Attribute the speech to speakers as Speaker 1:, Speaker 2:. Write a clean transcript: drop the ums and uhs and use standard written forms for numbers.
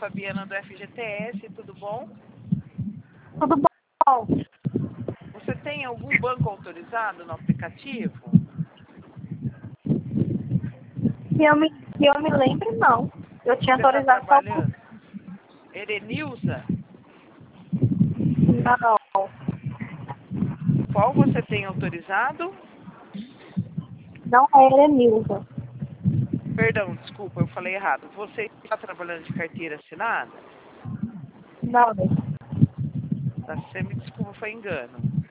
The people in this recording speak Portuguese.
Speaker 1: Fabiana do FGTS, tudo bom?
Speaker 2: Tudo bom?
Speaker 1: Você tem algum banco autorizado no aplicativo?
Speaker 2: Que eu me lembre, não. Eu tinha
Speaker 1: Você está
Speaker 2: autorização só por...
Speaker 1: trabalhando? Erenilza?
Speaker 2: Não,
Speaker 1: Qual você tem autorizado?
Speaker 2: não era Nilza.
Speaker 1: Perdão, desculpa, eu falei errado. Você está trabalhando de carteira assinada?
Speaker 2: Não,
Speaker 1: Tá, você me desculpa, foi engano.